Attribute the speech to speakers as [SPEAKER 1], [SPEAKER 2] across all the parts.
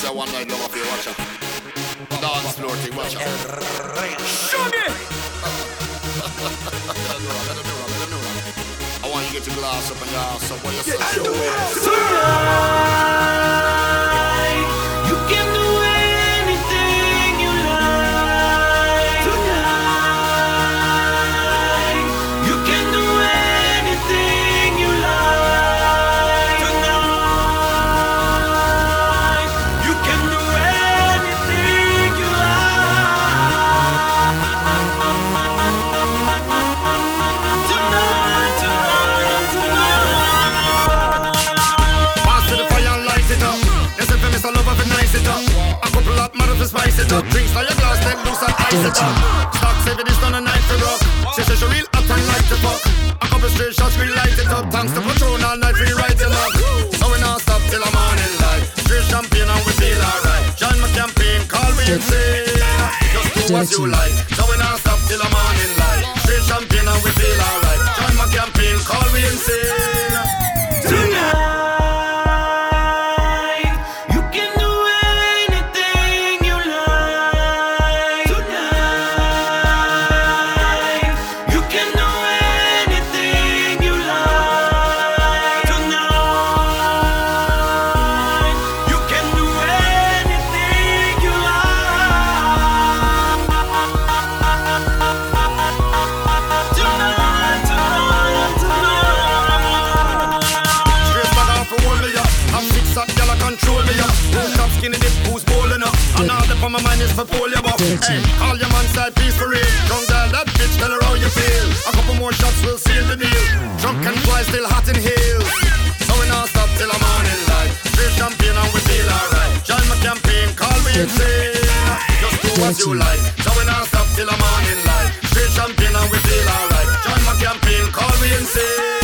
[SPEAKER 1] say one night love of you, watch out. Dance floor thing, watch out.
[SPEAKER 2] Show me!
[SPEAKER 1] I want you to get your glass up and your ass up. What you say?
[SPEAKER 2] Tonight, you can do anything you like. Tonight, you can do anything you like. Tonight, you can do anything you like. Tonight, tonight, tonight.
[SPEAKER 1] Pass to the fire and light it up. Yes, if it's a love of it, nice it up. A couple of mother to spice it up. Drinks like your glass, then loose and ice it up. Stock saving this on a night to rock. She says she real hot and like to fuck. A couple straight shots, we light it up. Thanks to Patron all night, we right it up. So we not stop till the morning light. Straight champagne and we feel alright. Join my campaign, call me insane. Just do what you like. So we not stop till the morning light. Straight champagne and we feel alright. Join my campaign, call me insane.
[SPEAKER 2] Tonight, you can do anything you like. Tonight, you can do anything you like. Tonight, you can do anything you like. Tonight, tonight, tonight.
[SPEAKER 1] Straight back off and hold me up. I'm six up, y'all control me up. Who's top skinny dip, who's bowling up? And all that for my mind is for pull you up. Hey, call your man side piece for real. Drunk girl, that bitch, tell her how you feel. A couple more shots will seal the deal. Drunk and fly, still hot in heels. So we not stop till the morning light. Straight champagne and we feel alright. Join my campaign, call me insane. Just do what you like. So we not stop till the morning light. Straight champagne and we feel alright. Join my campaign, call me insane.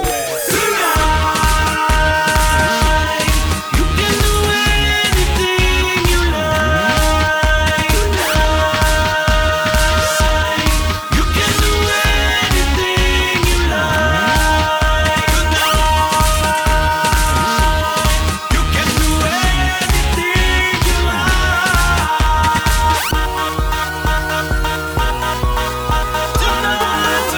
[SPEAKER 2] Tonight, you can do anything you like. Tonight, you can do anything you like. Tonight, you can do anything you like. Tonight,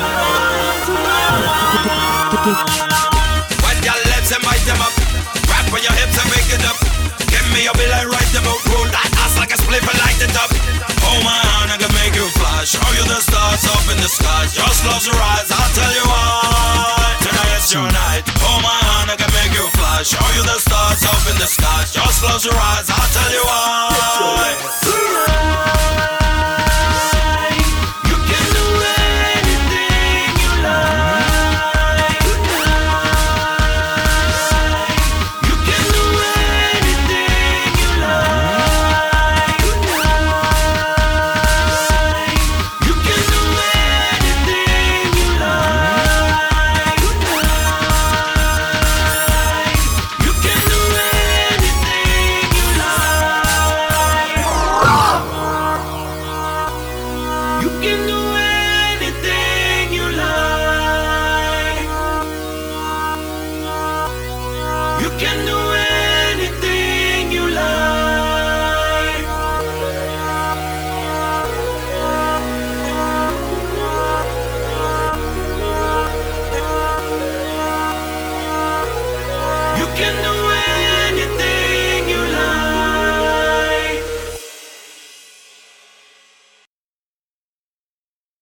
[SPEAKER 2] tonight, tonight.
[SPEAKER 3] When your lips and bite them up, rap on your hips and make it up. Give me a bill and write them out. Roll that ass like a split and light it up. Oh my hand, I can make you flash. Show you the stars up in the sky. Just close your eyes, I'll tell you why. Tonight's your night. Oh my hand, I can make you flash. Show you the stars up in the sky. Just close your eyes, I'll tell you why.